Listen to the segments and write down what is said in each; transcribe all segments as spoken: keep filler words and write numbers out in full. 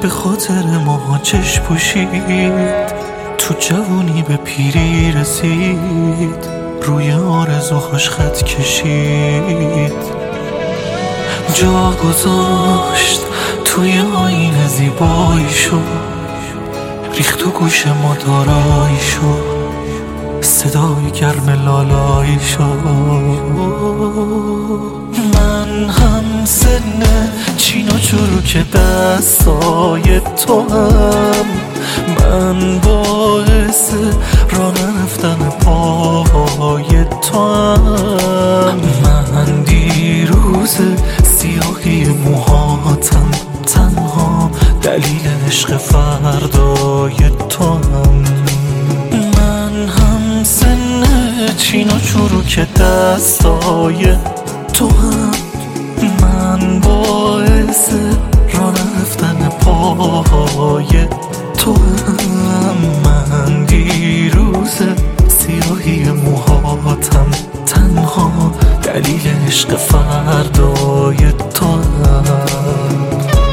به خاطر ما چشم پوشید، تو جوونی به پیری رسید، روی آرزوهاش خط کشید، جا گذاشت توی آینه زیباییشو، ریخت تو گوش ما داراییشو، صدای گرم لالاییشو. من هم سن چین و چروک دستای تو هم، من باعث راه نرفتن پای تو هم، من دیروز سیاهی موهاتم، تنها دلیل عشق فردای تو هم. من هم سن چین و چروک دستای تو هم، من باعث راه نرفتن پای تو هم، من دیروز سیاهی موهاتم، تنها دلیل عشق فردای تو هم.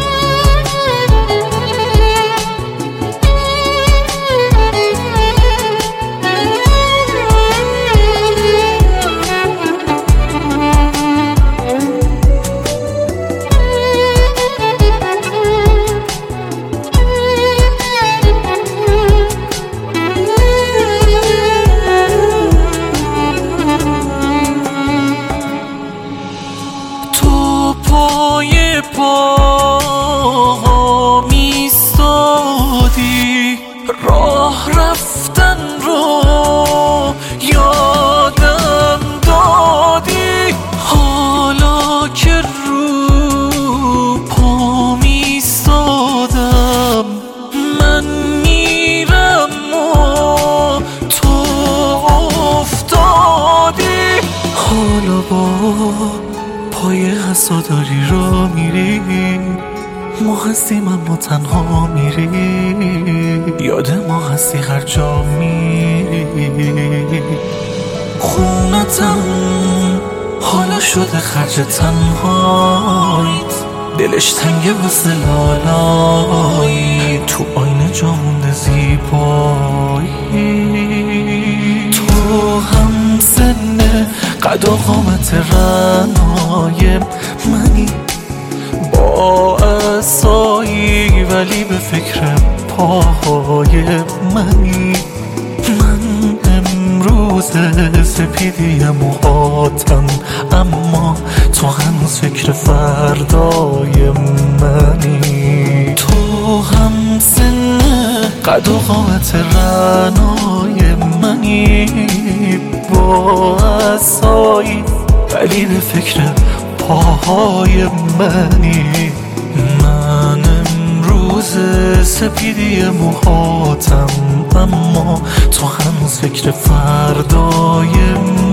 پای پا میستادی، راه رفتن رو یادم دادی، حالا که رو پا میستادم، من میرم و تو افتادی، حالا با پای حساداری را میری، ما هستیم اما تنها میری، یاد ما هستی هر جا میری. خونتم حالا شده خرج تنهایت، دلش تنگه واسه لالایی، تو آینه جا مونده زیبایی. تو هم سن قد و قامت رنای منی، با عصایی ولی به فکر پاهای منی، من امروز سپیدی موهاتم، اما تو هنوز فکر فردای منی. تو هم سن قد و قامت رنای منی، با عصایی ولی به فکر پاهای منی، من امروز سپیدی موهاتم، اما تو هنوز فکر فردای